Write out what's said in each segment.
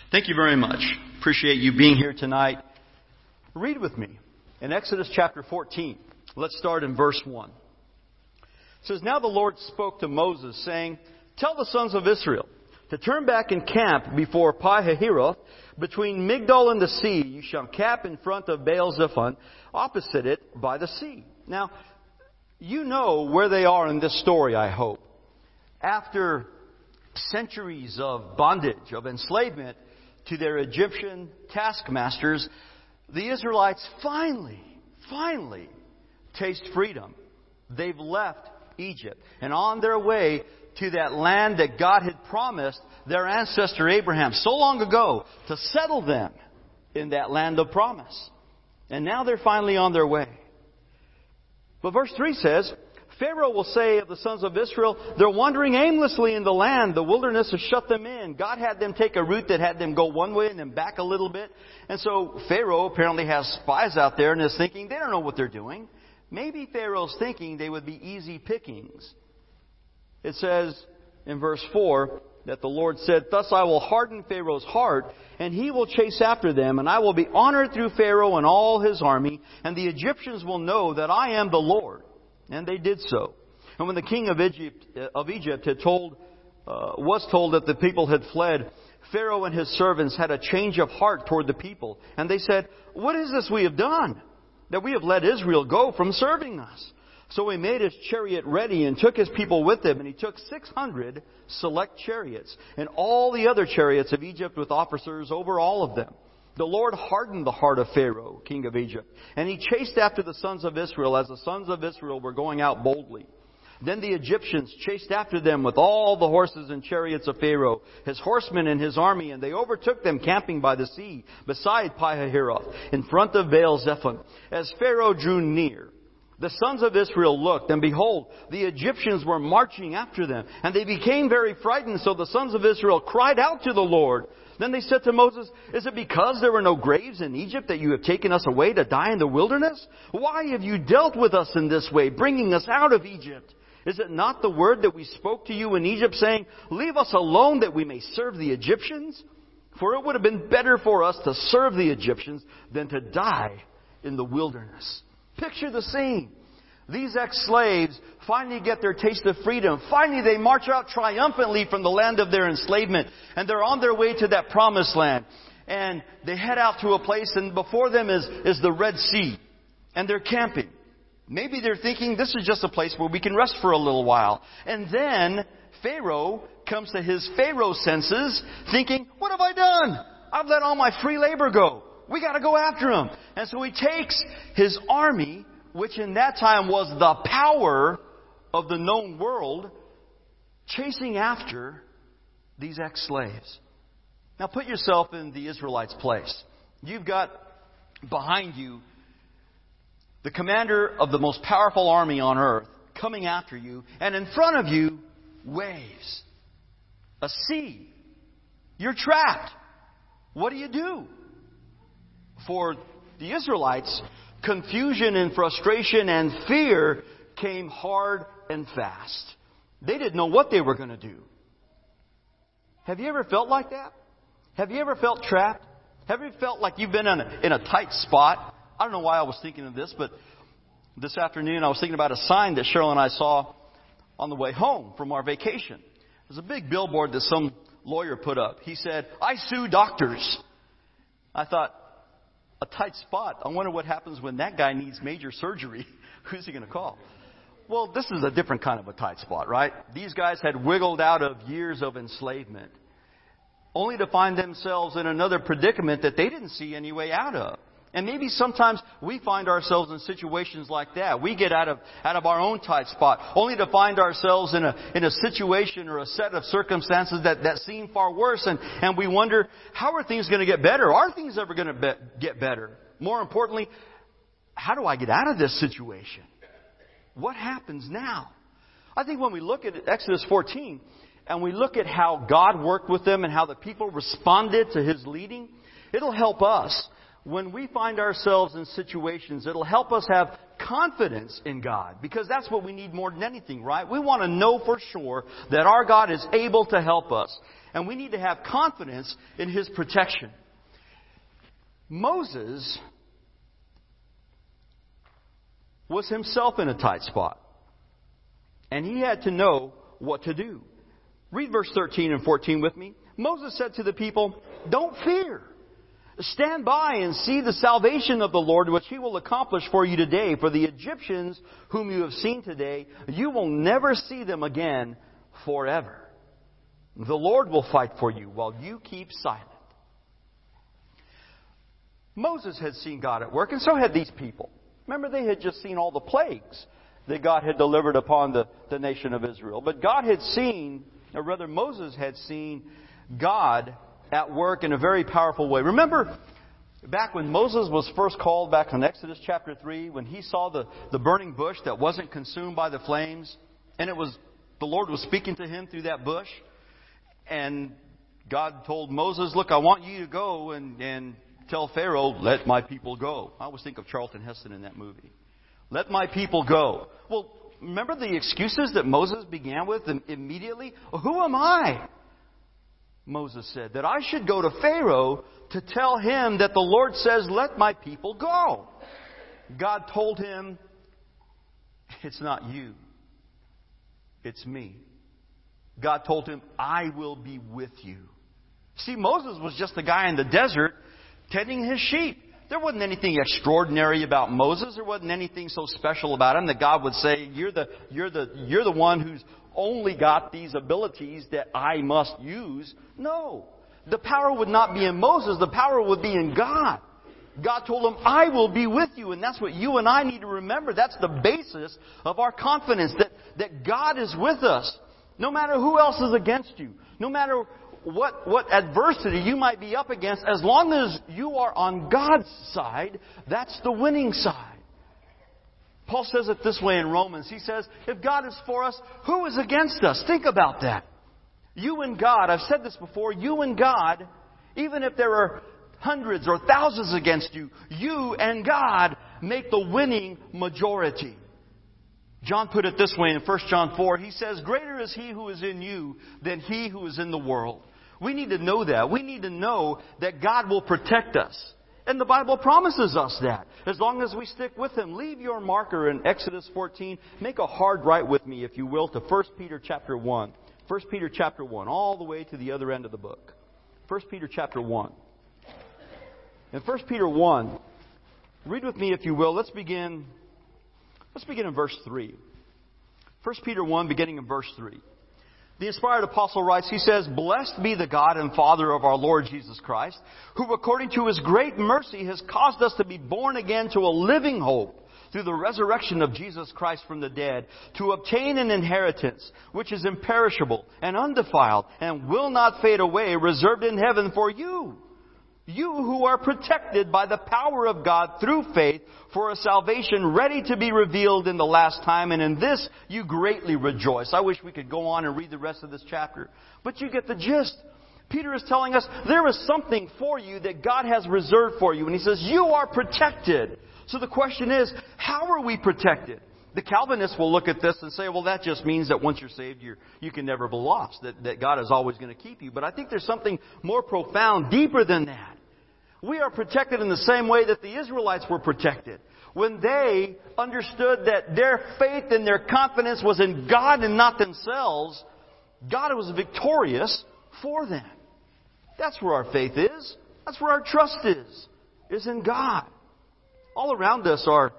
Thank you very much. Appreciate you being here tonight. Read with me in Exodus chapter 14. Let's start in verse 1. It says, "Now the Lord spoke to Moses, saying, Tell the sons of Israel to turn back and camp before Pi-hahiroth, between Migdol and the sea. You shall camp in front of Baal-zephon, opposite it by the sea." Now, you know where they are in this story, I hope. After centuries of bondage, of enslavement to their Egyptian taskmasters, the Israelites finally taste freedom. They've left Egypt and on their way to that land that God had promised their ancestor Abraham so long ago to settle them in that land of promise. And now they're finally on their way. But verse 3 says, Pharaoh will say of the sons of Israel, they're wandering aimlessly in the land. The wilderness has shut them in. God had them take a route that had them go one way and then back a little bit. And so Pharaoh apparently has spies out there and is thinking they don't know what they're doing. Maybe Pharaoh's thinking they would be easy pickings. It says in verse 4 that the Lord said, "Thus I will harden Pharaoh's heart, and he will chase after them, and I will be honored through Pharaoh and all his army, and the Egyptians will know that I am the Lord." And they did so. And when the king of Egypt was told that the people had fled, Pharaoh and his servants had a change of heart toward the people. And they said, "What is this we have done, that we have let Israel go from serving us?" So he made his chariot ready and took his people with him. And he took 600 select chariots and all the other chariots of Egypt with officers over all of them. The Lord hardened the heart of Pharaoh, king of Egypt, and he chased after the sons of Israel as the sons of Israel were going out boldly. Then the Egyptians chased after them with all the horses and chariots of Pharaoh, his horsemen and his army, and they overtook them camping by the sea, beside Pi-hahiroth, in front of Baal-zephon. As Pharaoh drew near, the sons of Israel looked, and behold, the Egyptians were marching after them, and they became very frightened. So the sons of Israel cried out to the Lord. Then they said to Moses, "Is it because there were no graves in Egypt that you have taken us away to die in the wilderness? Why have you dealt with us in this way, bringing us out of Egypt? Is it not the word that we spoke to you in Egypt, saying, 'Leave us alone that we may serve the Egyptians'? For it would have been better for us to serve the Egyptians than to die in the wilderness." Picture the scene. These ex-slaves finally get their taste of freedom. Finally, they march out triumphantly from the land of their enslavement. And they're on their way to that promised land. And they head out to a place, and before them is the Red Sea. And they're camping. Maybe they're thinking, this is just a place where we can rest for a little while. And then Pharaoh comes to his Pharaoh senses, thinking, what have I done? I've let all my free labor go. We got to go after him. And so he takes his army, which in that time was the power of the known world, chasing after these ex-slaves. Now put yourself in the Israelites' place. You've got behind you the commander of the most powerful army on earth coming after you, and in front of you, waves. A sea. You're trapped. What do? For the Israelites, confusion and frustration and fear came hard and fast. They didn't know what they were going to do. Have you ever felt like that? Have you ever felt trapped? Have you felt like you've been in a tight spot? I don't know why I was thinking of this, but this afternoon I was thinking about a sign that Cheryl and I saw on the way home from our vacation. There's a big billboard that some lawyer put up. He said, "I sue doctors." I thought, a tight spot. I wonder what happens when that guy needs major surgery. Who's he going to call? Well, this is a different kind of a tight spot, right? These guys had wiggled out of years of enslavement, only to find themselves in another predicament that they didn't see any way out of. And maybe sometimes we find ourselves in situations like that. We get out of our own tight spot, only to find ourselves in a situation or a set of circumstances that seem far worse. And we wonder, how are things going to get better? Are things ever going to get better? More importantly, how do I get out of this situation? What happens now? I think when we look at Exodus 14 and we look at how God worked with them and how the people responded to His leading, it'll help us. When we find ourselves in situations, it'll help us have confidence in God. Because that's what we need more than anything, right? We want to know for sure that our God is able to help us. And we need to have confidence in His protection. Moses was himself in a tight spot. And he had to know what to do. Read verse 13 and 14 with me. Moses said to the people, "Don't fear. Stand by and see the salvation of the Lord, which He will accomplish for you today. For the Egyptians whom you have seen today, you will never see them again forever. The Lord will fight for you while you keep silent." Moses had seen God at work, and so had these people. Remember, they had just seen all the plagues that God had delivered upon the nation of Israel. But God had seen, or rather Moses had seen, God at work in a very powerful way. Remember back when Moses was first called, back in Exodus chapter 3, when he saw the burning bush that wasn't consumed by the flames, and the Lord was speaking to him through that bush, and God told Moses, "Look, I want you to go and tell Pharaoh, 'Let my people go.'" I always think of Charlton Heston in that movie. "Let my people go." Well, remember the excuses that Moses began with immediately? "Who am I," Moses said, "that I should go to Pharaoh to tell him that the Lord says, 'Let my people go'?" God told him, "It's not you. It's me." God told him, "I will be with you." See, Moses was just a guy in the desert tending his sheep. There wasn't anything extraordinary about Moses. There wasn't anything so special about him that God would say, you're the one who's only got these abilities that I must use. No. The power would not be in Moses. The power would be in God. God told him, "I will be with you." And that's what you and I need to remember. That's the basis of our confidence, that God is with us. No matter who else is against you. No matter what adversity you might be up against, as long as you are on God's side, that's the winning side. Paul says it this way in Romans. He says, if God is for us, who is against us? Think about that. You and God, I've said this before, you and God, even if there are hundreds or thousands against you, you and God make the winning majority. John put it this way in 1 John 4. He says, "Greater is He who is in you than he who is in the world." We need to know that. We need to know that God will protect us. And the Bible promises us that. As long as we stick with Him. Leave your marker in Exodus 14. Make a hard right with me, if you will, to 1 Peter chapter 1. 1 Peter chapter 1, all the way to the other end of the book. 1 Peter chapter 1. In 1 Peter 1, read with me, if you will. Let's begin in verse 3. 1 Peter 1, beginning in verse 3. The inspired apostle writes, he says, "Blessed be the God and Father of our Lord Jesus Christ, who according to His great mercy has caused us to be born again to a living hope through the resurrection of Jesus Christ from the dead, to obtain an inheritance which is imperishable and undefiled and will not fade away, reserved in heaven for you. You who are protected by the power of God through faith for a salvation ready to be revealed in the last time, and in this you greatly rejoice." I wish we could go on and read the rest of this chapter, but you get the gist. Peter is telling us there is something for you that God has reserved for you. And he says, you are protected. So the question is, how are we protected? The Calvinists will look at this and say, well, that just means that once you're saved, you can never be lost, that God is always going to keep you. But I think there's something more profound, deeper than that. We are protected in the same way that the Israelites were protected. When they understood that their faith and their confidence was in God and not themselves, God was victorious for them. That's where our faith is. That's where our trust is in God. All around us are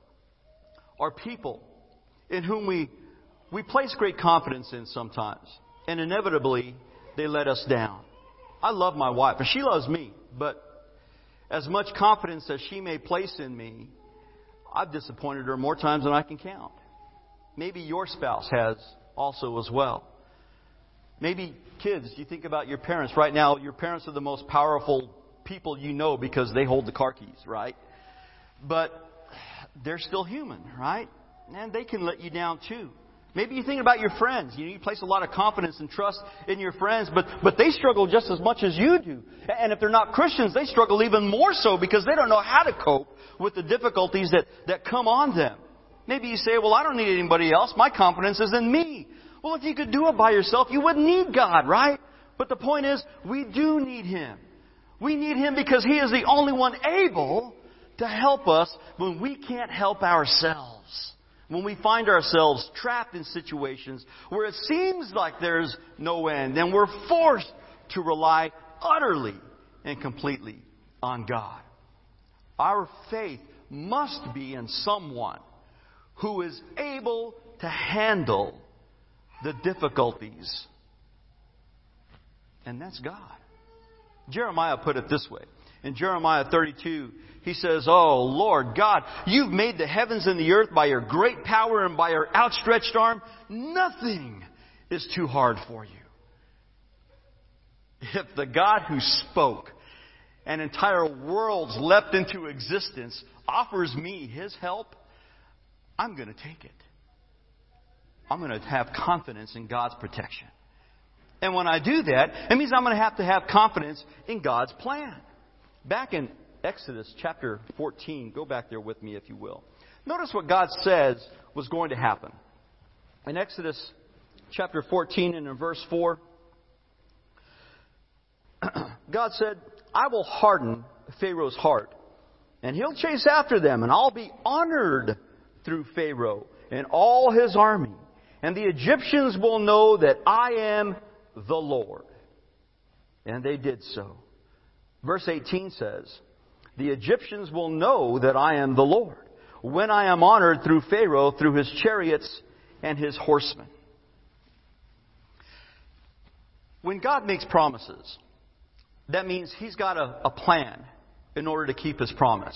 people in whom we place great confidence in sometimes. And inevitably, they let us down. I love my wife, and she loves me. But as much confidence as she may place in me, I've disappointed her more times than I can count. Maybe your spouse has also as well. Maybe kids, you think about your parents. Right now, your parents are the most powerful people you know because they hold the car keys, right? But they're still human, right? And they can let you down too. Maybe you think about your friends. You place a lot of confidence and trust in your friends, but they struggle just as much as you do. And if they're not Christians, they struggle even more so because they don't know how to cope with the difficulties that come on them. Maybe you say, well, I don't need anybody else. My confidence is in me. Well, if you could do it by yourself, you wouldn't need God, right? But the point is, we do need Him. We need Him because He is the only one able to help us when we can't help ourselves. When we find ourselves trapped in situations where it seems like there's no end, and we're forced to rely utterly and completely on God. Our faith must be in someone who is able to handle the difficulties. And that's God. Jeremiah put it this way. In Jeremiah 32, he says, "Oh, Lord God, you've made the heavens and the earth by your great power and by your outstretched arm. Nothing is too hard for you." If the God who spoke and entire worlds leapt into existence offers me His help, I'm going to take it. I'm going to have confidence in God's protection. And when I do that, it means I'm going to have confidence in God's plan. Back in Exodus chapter 14, go back there with me if you will. Notice what God says was going to happen. In Exodus chapter 14 and in verse 4, God said, "I will harden Pharaoh's heart, and he'll chase after them, and I'll be honored through Pharaoh and all his army. And the Egyptians will know that I am the Lord." And they did so. Verse 18 says, "The Egyptians will know that I am the Lord when I am honored through Pharaoh, through his chariots and his horsemen." When God makes promises, that means He's got a plan in order to keep His promise.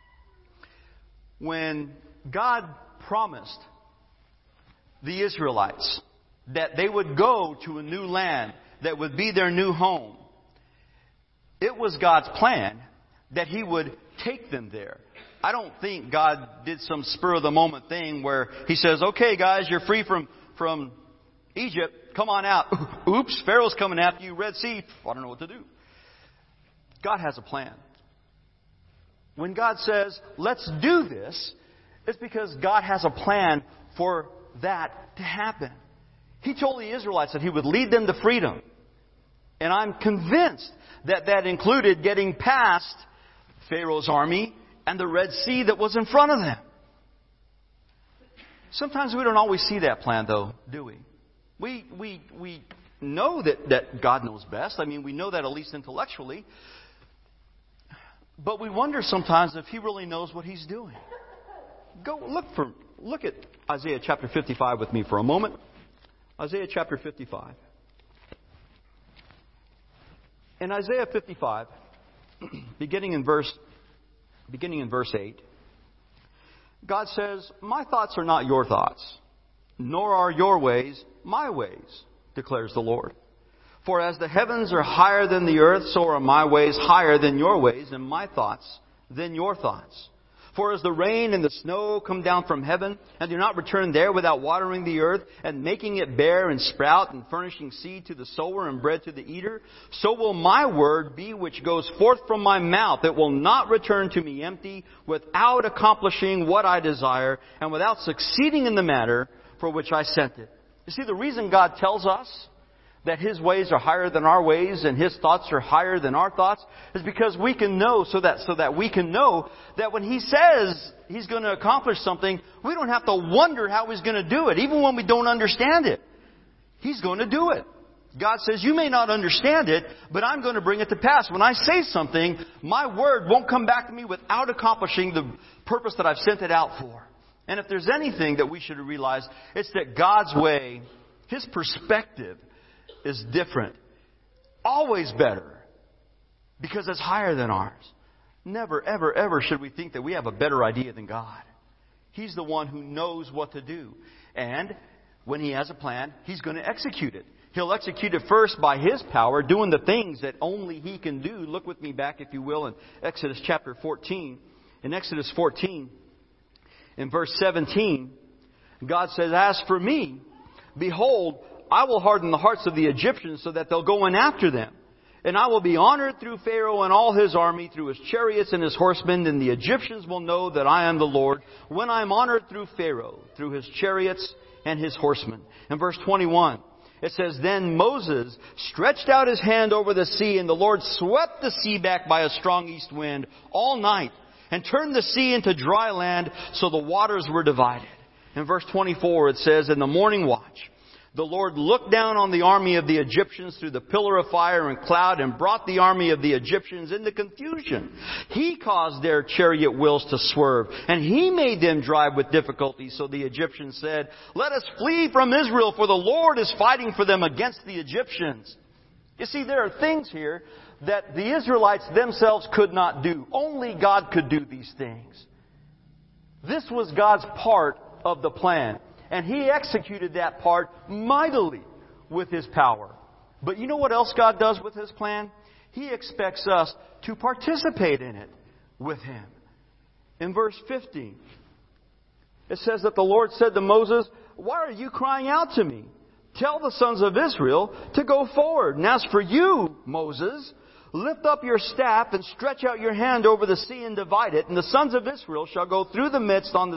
When God promised the Israelites that they would go to a new land that would be their new home, it was God's plan that He would take them there. I don't think God did some spur-of-the-moment thing where He says, "Okay, guys, you're free from Egypt. Come on out." Oops, Pharaoh's coming after you. Red Sea. I don't know what to do. God has a plan. When God says, "Let's do this," it's because God has a plan for that to happen. He told the Israelites that He would lead them to freedom. And I'm convinced that that included getting past Pharaoh's army and the Red Sea that was in front of them. Sometimes we don't always see that plan, though, do we? We know that God knows best. I mean, we know that at least intellectually. But we wonder sometimes if He really knows what He's doing. Look at Isaiah chapter 55 with me for a moment. Isaiah chapter 55. In Isaiah 55, beginning in verse 8, God says, "My thoughts are not your thoughts, nor are your ways my ways, declares the Lord. For as the heavens are higher than the earth, so are my ways higher than your ways, and my thoughts than your thoughts. For as the rain and the snow come down from heaven, and do not return there without watering the earth, and making it bear and sprout, and furnishing seed to the sower and bread to the eater, so will my word be which goes forth from my mouth. It will not return to me empty, without accomplishing what I desire, and without succeeding in the matter for which I sent it." You see, the reason God tells us that His ways are higher than our ways and His thoughts are higher than our thoughts is because we can know, so that we can know that when He says He's going to accomplish something, we don't have to wonder how He's going to do it, even when we don't understand it. He's going to do it. God says, "You may not understand it, but I'm going to bring it to pass. When I say something, my word won't come back to me without accomplishing the purpose that I've sent it out for." And if there's anything that we should realize, it's that God's way, His perspective, is different. Always better. Because it's higher than ours. Never, ever, ever should we think that we have a better idea than God. He's the one who knows what to do. And when He has a plan, He's going to execute it. He'll execute it first by His power, doing the things that only He can do. Look with me back, if you will, in Exodus chapter 14. In Exodus 14, in verse 17, God says, "As for me, behold, I will harden the hearts of the Egyptians so that they'll go in after them. And I will be honored through Pharaoh and all his army, through his chariots and his horsemen. And the Egyptians will know that I am the Lord when I am honored through Pharaoh, through his chariots and his horsemen." In verse 21, It says, "Then Moses stretched out his hand over the sea, and the Lord swept the sea back by a strong east wind all night, and turned the sea into dry land, so the waters were divided." In verse 24 it says, "In the morning watch, the Lord looked down on the army of the Egyptians through the pillar of fire and cloud, and brought the army of the Egyptians into confusion. He caused their chariot wheels to swerve, and He made them drive with difficulty. So the Egyptians said, 'Let us flee from Israel, for the Lord is fighting for them against the Egyptians.'" You see, there are things here that the Israelites themselves could not do. Only God could do these things. This was God's part of the plan. And He executed that part mightily with His power. But you know what else God does with His plan? He expects us to participate in it with Him. In verse 15, it says that the Lord said to Moses, "Why are you crying out to me? Tell the sons of Israel to go forward. And as for you, Moses, lift up your staff and stretch out your hand over the sea and divide it. And the sons of Israel shall go through the midst of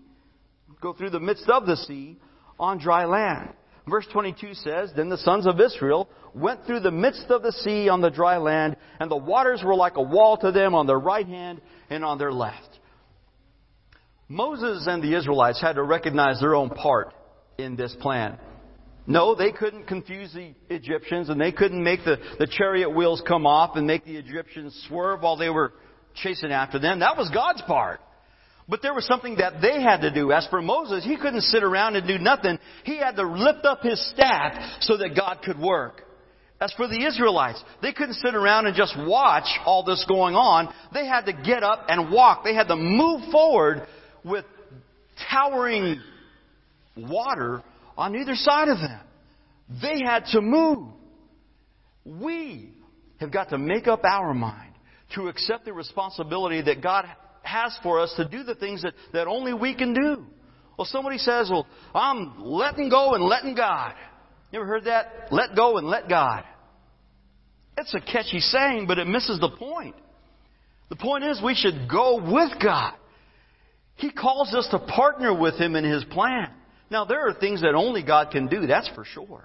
the sea on dry land." Verse 22 says, "Then the sons of Israel went through the midst of the sea on the dry land, and the waters were like a wall to them on their right hand and on their left." Moses and the Israelites had to recognize their own part in this plan. No, they couldn't confuse the Egyptians, and they couldn't make the chariot wheels come off and make the Egyptians swerve while they were chasing after them. That was God's part. But there was something that they had to do. As for Moses, he couldn't sit around and do nothing. He had to lift up his staff so that God could work. As for the Israelites, they couldn't sit around and just watch all this going on. They had to get up and walk. They had to move forward with towering water on either side of them. They had to move. We have got to make up our mind to accept the responsibility that God has for us to do the things that only we can do. Well, somebody says, "Well, I'm letting go and letting God." You ever heard that? Let go and let God. It's a catchy saying, but it misses the point. The point is we should go with God. He calls us to partner with Him in His plan. Now, there are things that only God can do, that's for sure.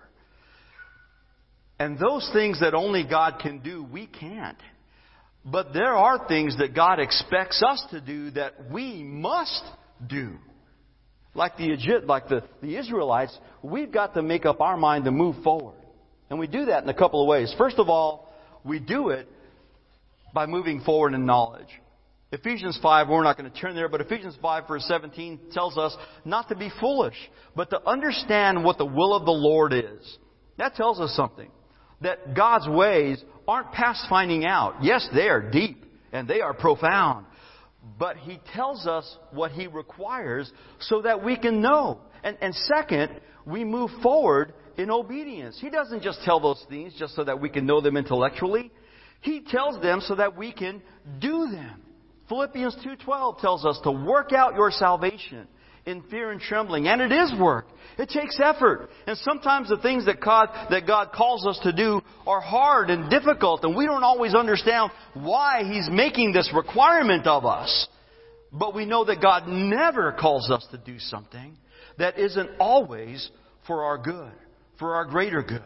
And those things that only God can do, we can't. But there are things that God expects us to do that we must do. Like the Israelites, we've got to make up our mind to move forward. And we do that in a couple of ways. First of all, we do it by moving forward in knowledge. Ephesians 5, we're not going to turn there, but Ephesians 5 verse 17 tells us not to be foolish, but to understand what the will of the Lord is. That tells us something. That God's ways aren't past finding out. Yes, they are deep and they are profound. But He tells us what He requires so that we can know. And second, we move forward in obedience. He doesn't just tell those things just so that we can know them intellectually. He tells them so that we can do them. Philippians 2:12 tells us to work out your salvation in fear and trembling. And it is work. It takes effort. And sometimes the things that God calls us to do are hard and difficult. And we don't always understand why He's making this requirement of us. But we know that God never calls us to do something that isn't always for our good, for our greater good.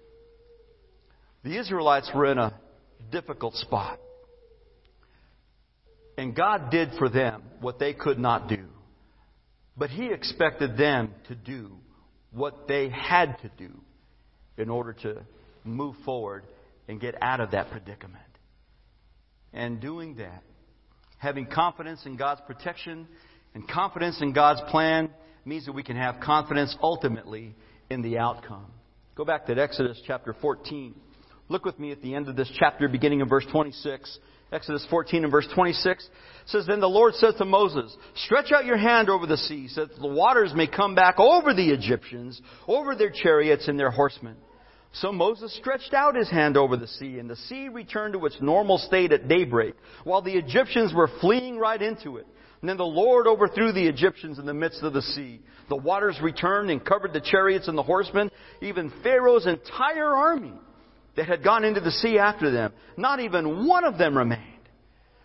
The Israelites were in a difficult spot. And God did for them what they could not do. But He expected them to do what they had to do in order to move forward and get out of that predicament. And doing that, having confidence in God's protection and confidence in God's plan, means that we can have confidence ultimately in the outcome. Go back to Exodus chapter 14. Look with me at the end of this chapter, beginning in verse 26. Exodus 14 and verse 26 says, "Then the Lord says to Moses, stretch out your hand over the sea, so that the waters may come back over the Egyptians, over their chariots and their horsemen. So Moses stretched out his hand over the sea, and the sea returned to its normal state at daybreak, while the Egyptians were fleeing right into it. And then the Lord overthrew the Egyptians in the midst of the sea. The waters returned and covered the chariots and the horsemen, even Pharaoh's entire army that had gone into the sea after them. Not even one of them remained.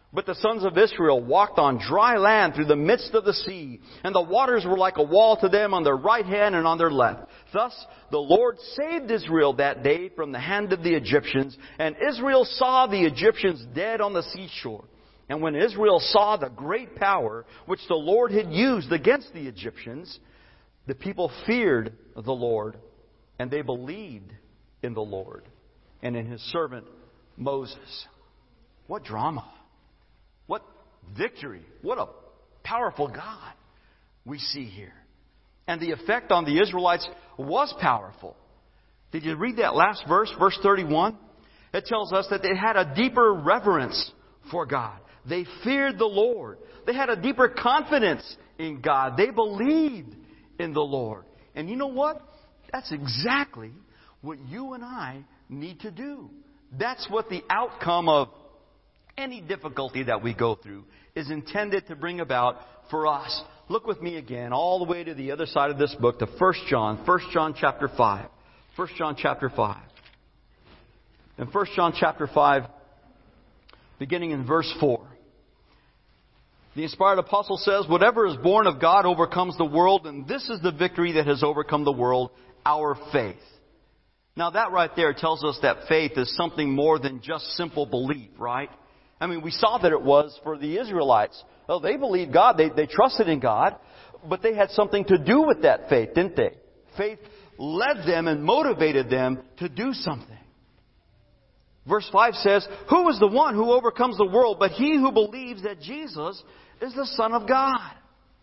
But the sons of Israel walked on dry land through the midst of the sea, and the waters were like a wall to them on their right hand and on their left. Thus the Lord saved Israel that day from the hand of the Egyptians, and Israel saw the Egyptians dead on the seashore. And when Israel saw the great power which the Lord had used against the Egyptians, the people feared the Lord, and they believed in the Lord and in His servant Moses. What drama! What victory! What a powerful God we see here. And the effect on the Israelites was powerful. Did you read that last verse, verse 31? It tells us that they had a deeper reverence for God. They feared the Lord. They had a deeper confidence in God. They believed in the Lord. And you know what? That's exactly what you and I need to do. That's what the outcome of any difficulty that we go through is intended to bring about for us. Look with me again all the way to the other side of this book, to 1 John chapter 5. 1 John chapter 5. In 1 John chapter 5, beginning in verse 4. The inspired apostle says, "Whatever is born of God overcomes the world, and this is the victory that has overcome the world, our faith." Now that right there tells us that faith is something more than just simple belief, right? I mean, we saw that it was for the Israelites. Oh, they believed God. They trusted in God. But they had something to do with that faith, didn't they? Faith led them and motivated them to do something. Verse 5 says, "Who is the one who overcomes the world but he who believes that Jesus is the Son of God?"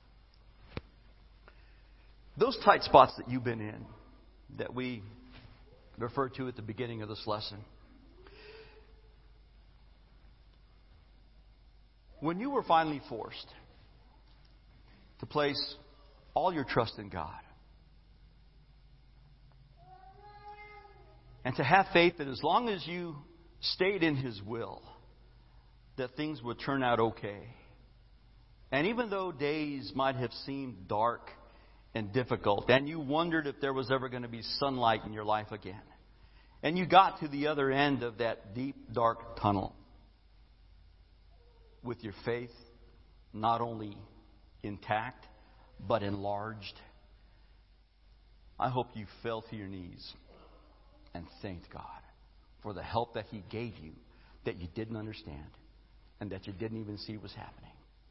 Those tight spots that you've been in, that we referred to at the beginning of this lesson. When you were finally forced to place all your trust in God and to have faith that as long as you stayed in His will, that things would turn out okay. And even though days might have seemed dark and difficult, and you wondered if there was ever going to be sunlight in your life again, and you got to the other end of that deep, dark tunnel with your faith not only intact, but enlarged, I hope you fell to your knees and thanked God for the help that He gave you that you didn't understand and that you didn't even see was happening.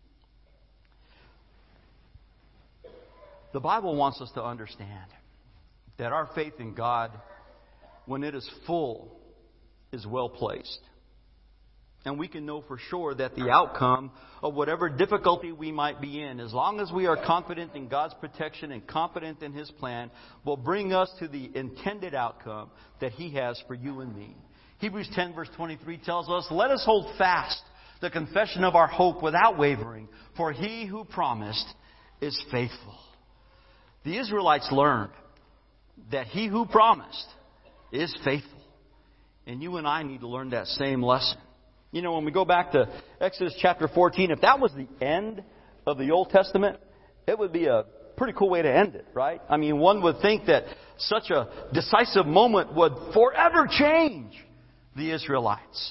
The Bible wants us to understand that our faith in God, when it is full, is well placed. And we can know for sure that the outcome of whatever difficulty we might be in, as long as we are confident in God's protection and confident in His plan, will bring us to the intended outcome that He has for you and me. Hebrews 10 verse 23 tells us, "Let us hold fast the confession of our hope without wavering, for He who promised is faithful." The Israelites learned that He who promised is faithful. And you and I need to learn that same lesson. You know, when we go back to Exodus chapter 14, if that was the end of the Old Testament, it would be a pretty cool way to end it, right? I mean, one would think that such a decisive moment would forever change the Israelites.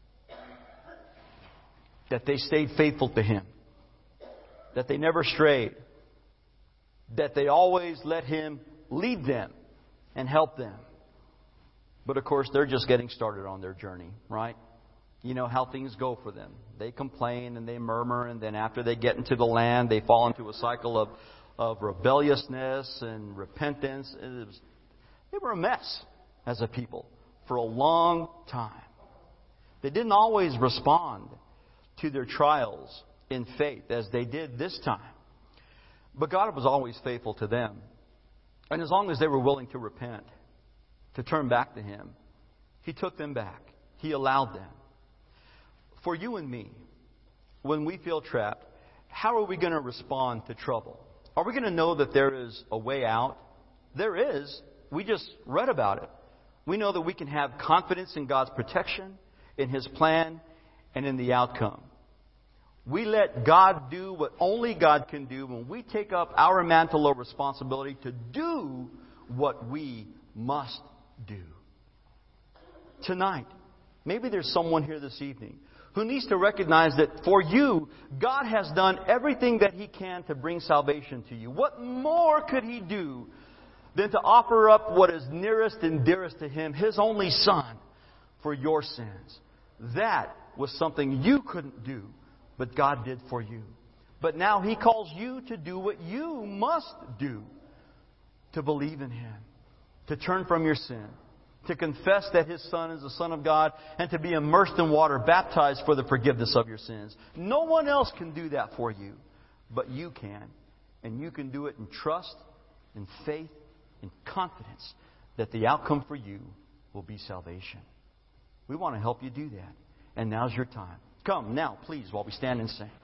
That they stayed faithful to Him. That they never strayed. That they always let Him lead them and help them. But of course, they're just getting started on their journey, right? You know how things go for them. They complain and they murmur, and then after they get into the land, they fall into a cycle of rebelliousness and repentance. They were a mess as a people for a long time. They didn't always respond to their trials in faith as they did this time. But God was always faithful to them. And as long as they were willing to repent, to turn back to Him, He took them back. He allowed them. For you and me, when we feel trapped, how are we going to respond to trouble? Are we going to know that there is a way out? There is. We just read about it. We know that we can have confidence in God's protection, in His plan, and in the outcome. We let God do what only God can do when we take up our mantle of responsibility to do what we must do. Tonight, Maybe there's someone here this evening who needs to recognize that for you, God has done everything that He can to bring salvation to you. What more could He do than to offer up what is nearest and dearest to Him, His only Son, for your sins? That was something you couldn't do, but God did for you. But now He calls you to do what you must do, to believe in Him, to turn from your sin, to confess that His Son is the Son of God, and to be immersed in water, baptized for the forgiveness of your sins. No one else can do that for you, but you can. And you can do it in trust, in faith, in confidence that the outcome for you will be salvation. We want to help you do that. And now's your time. Come now, please, while we stand and sing.